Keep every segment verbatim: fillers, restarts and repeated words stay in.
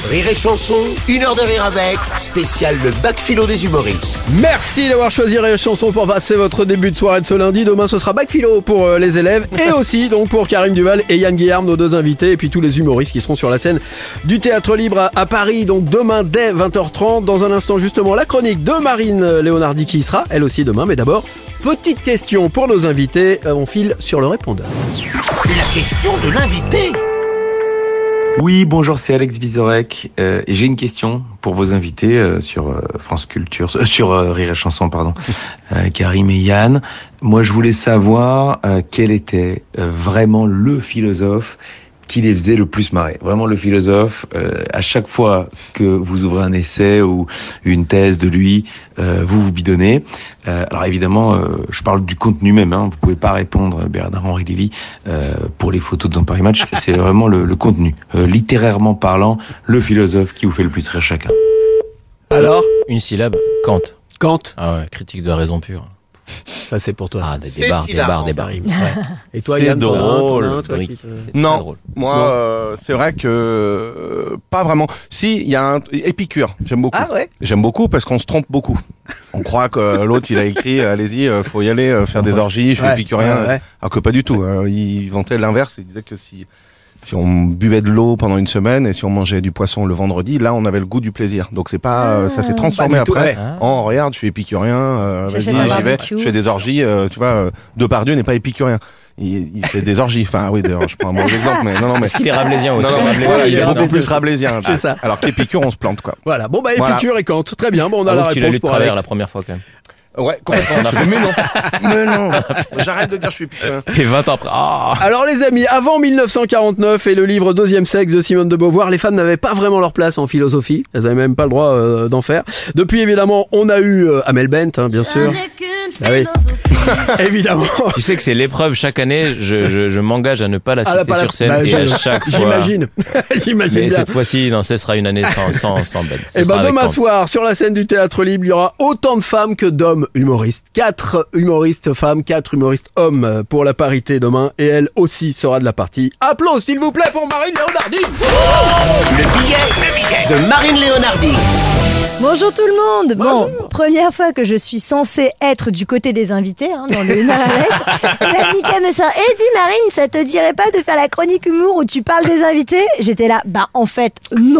Rire et Chanson, une heure de rire avec, spécial le bac philo des humoristes. Merci d'avoir choisi Rire et Chanson pour passer votre début de soirée de ce lundi. Demain, ce sera bac philo pour euh, les élèves et aussi donc pour Karim Duval et Yann Guillaume, nos deux invités, et puis tous les humoristes qui seront sur la scène du Théâtre Libre à, à Paris, donc demain dès vingt heures trente. Dans un instant, justement, la chronique de Marine Léonardi qui y sera, elle aussi demain, mais d'abord, petite question pour nos invités. Euh, on file sur le répondeur. La question de l'invité. Oui, bonjour, c'est Alex Vizorek euh, et j'ai une question pour vos invités euh, sur euh, France Culture, euh, sur euh, Rire et Chanson, pardon, euh, Karim et Yann. Moi, je voulais savoir euh, quel était euh, vraiment le philosophe qui les faisait le plus marrer. Vraiment le philosophe, euh, à chaque fois que vous ouvrez un essai ou une thèse de lui, euh, vous vous bidonnez. Euh, alors évidemment, euh, je parle du contenu même, hein, vous pouvez pas répondre Bernard-Henri Lévy euh, pour les photos de Dans Paris Match, c'est vraiment le, le contenu. Euh, littérairement parlant, le philosophe qui vous fait le plus rire chacun. Alors, Une syllabe, Kant. Kant, Ah ouais, critique de la raison pure. ça c'est pour toi. Ah, des C'est débats, des hilarant, barres, des barres. Karim. Ouais. Et toi, C'est Yann, t'en as un, t'en as drôle, un, toi, oui. qui te- C'est très Non, drôle. moi, Non. euh, c'est vrai que euh, pas vraiment. Si, il y a un Épicure, j'aime beaucoup. Ah ouais. J'aime beaucoup parce qu'on se trompe beaucoup. On croit que l'autre il a écrit, allez-y, euh, faut y aller, euh, faire des orgies, je suis Ouais, épicurien. ouais, ouais. Alors que pas du tout. Euh, il vantait l'inverse, il disait que si si on buvait de l'eau pendant une semaine et si on mangeait du poisson le vendredi, là on avait le goût du plaisir. Donc c'est pas, euh, ça s'est transformé Pas du tout, après. ouais. Ah. En regarde, je suis épicurien, euh, vas-y, J'achète un j'y vais, barbecue. je fais des orgies, euh, tu vois, euh, Depardieu n'est pas épicurien. Il, il fait des orgies. Enfin, oui, d'ailleurs, je prends un mauvais exemple, mais non, non, mais. Est-ce qu'il est rablaisien aussi? Non, non, Rabelais ouais, aussi, il est non. beaucoup plus rablaisien. C'est ça. Alors qu'Épicure, on se plante, quoi. Voilà, bon bah Voilà. Épicure et Kant, très bien, bon on a la Ah, tu l'as réponse lu de pour travers Alex. la première fois quand même. Ouais, complètement. On a fait, mais non. Mais non. J'arrête de dire je suis épicurien. Et vingt ans après. Ah. Alors les amis, avant dix-neuf cent quarante-neuf et le livre Deuxième sexe de Simone de Beauvoir, les femmes n'avaient pas vraiment leur place en philosophie, elles n'avaient même pas le droit euh, d'en faire. Depuis évidemment, on a eu euh, Amel Bent, hein, bien sûr. Ah oui. Évidemment. Tu sais que c'est l'épreuve chaque année, je, je, je m'engage à ne pas la Ah, citer là, pas la- sur scène bah, et à je- chaque fois. J'imagine. J'imagine Mais bien. cette fois-ci, non, ce sera une année sans, sans, sans bête. Ce Et sera ben avec demain Kant. soir, sur la scène du Théâtre Libre, il y aura autant de femmes que d'hommes humoristes. Quatre humoristes femmes, quatre humoristes hommes pour la parité demain. Et elle aussi sera de la partie. Applaudissements s'il vous plaît pour Marine Léonardi. Le billet, le billet de Marine Léonardi. Bonjour tout le monde. Bon, première fois que je suis censée être du côté des invités, hein, dans le une heure avec. Et la Mika me sort, eh dis Marine, ça te dirait pas de faire la chronique humour où tu parles des invités? J'étais là, bah en fait, non.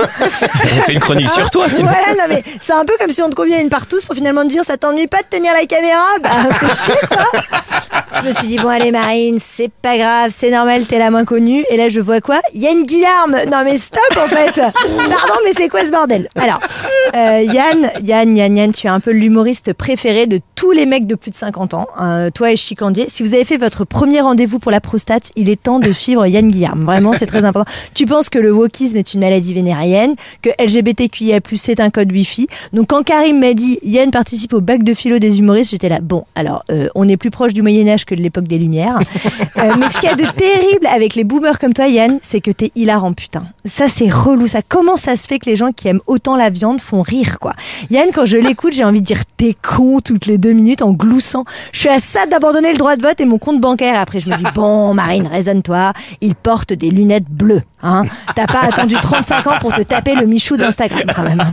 On fait une chronique sur toi, sinon. Voilà, non mais c'est un peu comme si on te conviait à une partouze pour finalement te dire, ça t'ennuie pas de tenir la caméra? Bah c'est chier quoi. Je me suis dit, bon allez Marine, c'est pas grave, c'est normal, t'es la moins connue. Et là je vois quoi? Yann Guillaume. Non mais stop en fait. Pardon, mais c'est quoi ce bordel? Alors, euh, Yann, Yann, Yann, Yann, tu es un peu l'humoriste préféré de tous les mecs de plus de cinquante ans. Euh, toi et Chicandier, si vous avez fait votre premier rendez-vous pour la prostate, il est temps de suivre Yann Guillaume. Vraiment, c'est très important. Tu penses que le wokisme est une maladie vénérienne, que L G B T Q I A plus, c'est un code Wi-Fi. Donc quand Karim m'a dit Yann participe au bac de philo des humoristes, j'étais là, bon, alors euh, on est plus proche du Moyen-Âge que de l'époque des Lumières. Euh, mais ce qu'il y a de terrible avec les boomers comme toi, Yann, c'est que t'es hilarant, putain. Ça, c'est relou. Ça, comment ça se fait que les gens qui aiment autant la viande font rire, quoi? Yann, quand je l'écoute, j'ai envie de dire t'es con toutes les deux minutes en gloussant. Je suis à ça d'abandonner le droit de vote et mon compte bancaire. Après, je me dis, bon, Marine, raisonne-toi. Il porte des lunettes bleues, hein. T'as pas attendu trente-cinq ans pour te taper le Michou d'Instagram, quand même.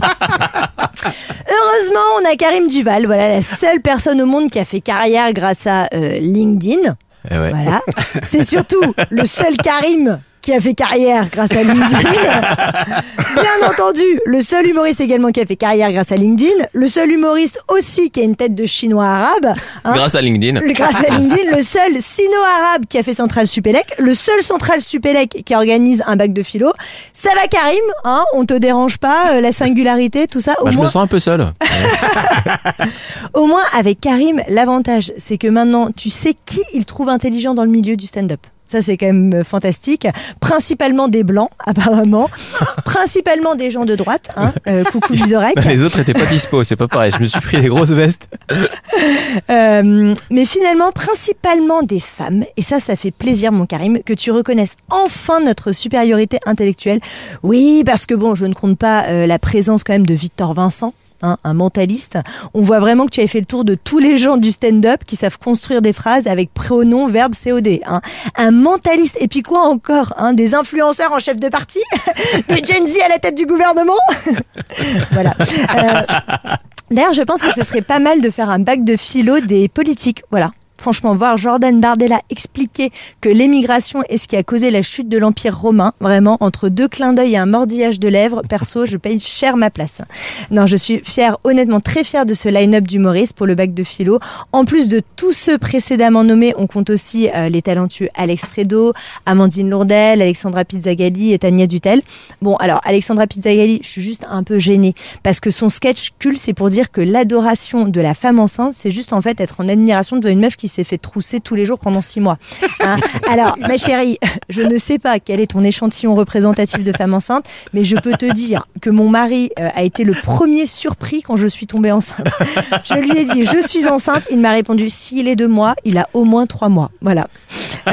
Heureusement, on a Karim Duval. Voilà, la seule personne au monde qui a fait carrière grâce à euh, LinkedIn. Eh ouais. Voilà. C'est surtout le seul Karim qui a fait carrière grâce à LinkedIn. Bien entendu, le seul humoriste également qui a fait carrière grâce à LinkedIn. Le seul humoriste aussi qui a une tête de chinois arabe. Hein. Grâce à LinkedIn. Le- Grâce à LinkedIn, le seul sino-arabe qui a fait Centrale Supélec, le seul Centrale Supélec qui organise un bac de philo. Ça va Karim, hein, on te dérange pas, euh, la singularité, tout ça. Au Bah, je moins, me sens un peu seul. au moins avec Karim, l'avantage, c'est que maintenant, tu sais qui il trouve intelligent dans le milieu du stand-up. Ça, c'est quand même euh, fantastique. Principalement des blancs, apparemment. Principalement des gens de droite. Hein. Euh, coucou Vizorek. Les autres étaient pas dispo, c'est pas pareil. Je me suis pris des grosses vestes. Euh, mais finalement, principalement des femmes. Et ça, ça fait plaisir, mon Karim, que tu reconnaisses enfin notre supériorité intellectuelle. Oui, parce que bon, je ne compte pas euh, la présence quand même de Victor Vincent. hein, un mentaliste. On voit vraiment que tu avais fait le tour de tous les gens du stand-up qui savent construire des phrases avec prénom, verbe, C O D. Hein. Un mentaliste, et puis quoi encore, hein, des influenceurs en chef de parti, des Gen Z à la tête du gouvernement. Voilà. Euh, d'ailleurs, je pense que ce serait pas mal de faire un bac de philo des politiques. Voilà. Franchement, voir Jordan Bardella expliquer que l'émigration est ce qui a causé la chute de l'Empire romain, vraiment, entre deux clins d'œil et un mordillage de lèvres, perso, je paye cher ma place. Non, je suis fière, honnêtement très fière de ce line-up d'humoristes pour le bac de philo. En plus de tous ceux précédemment nommés, on compte aussi euh, les talentueux Alex Fredo, Amandine Lourdel, Alexandra Pizzagalli et Tania Dutel. Bon, alors, Alexandra Pizzagalli, je suis juste un peu gênée, parce que son sketch culte, c'est pour dire que l'adoration de la femme enceinte, c'est juste en fait être en admiration devant une meuf qui s'est fait trousser tous les jours pendant six mois. Hein. Alors, ma chérie, je ne sais pas quel est ton échantillon représentatif de femme enceinte, mais je peux te dire que mon mari euh, a été le premier surpris quand je suis tombée enceinte. Je lui ai dit, je suis enceinte. Il m'a répondu, s'il est de moi, il a au moins trois mois. Voilà. Euh...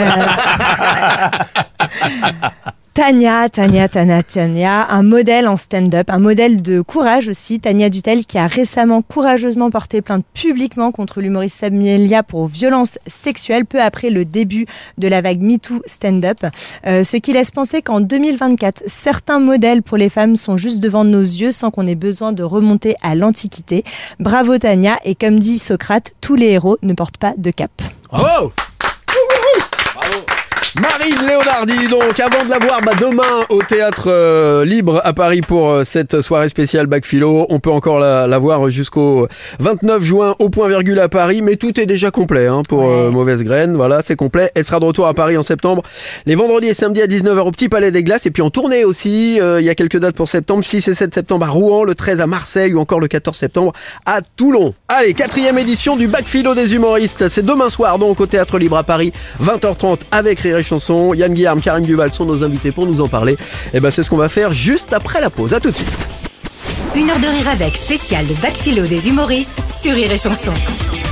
Tania, Tania, Tania, Tania, un modèle en stand-up, un modèle de courage aussi. Tania Dutel qui a récemment courageusement porté plainte publiquement contre l'humoriste Samuelia pour violence sexuelle peu après le début de la vague MeToo stand-up. Euh, ce qui laisse penser qu'en deux mille vingt-quatre, certains modèles pour les femmes sont juste devant nos yeux sans qu'on ait besoin de remonter à l'Antiquité. Bravo Tania, et comme dit Socrate, tous les héros ne portent pas de cap. Bravo! Bravo! Marine Léonardi, donc avant de la voir bah, demain au Théâtre euh, Libre à Paris pour euh, cette soirée spéciale Bac Philo, on peut encore la, la voir jusqu'au vingt-neuf juin au Point Virgule à Paris, mais tout est déjà complet hein, pour euh, Mauvaise Graine, voilà c'est complet. Elle sera de retour à Paris en septembre, les vendredis et samedis à dix-neuf heures au Petit Palais des Glaces, et puis en tournée aussi, euh, il y a quelques dates pour septembre, six et sept septembre à Rouen, le treize à Marseille ou encore le quatorze septembre à Toulon. Allez, quatrième édition du Bac Philo des humoristes, c'est demain soir donc au Théâtre Libre à Paris, vingt heures trente avec Rire et Chanson. Yann Guillaume, Karim Duval sont nos invités pour nous en parler. Et ben c'est ce qu'on va faire juste après la pause. À tout de suite. Une heure de rire avec, spécial de Bac Philo des humoristes sur Rire et Chanson.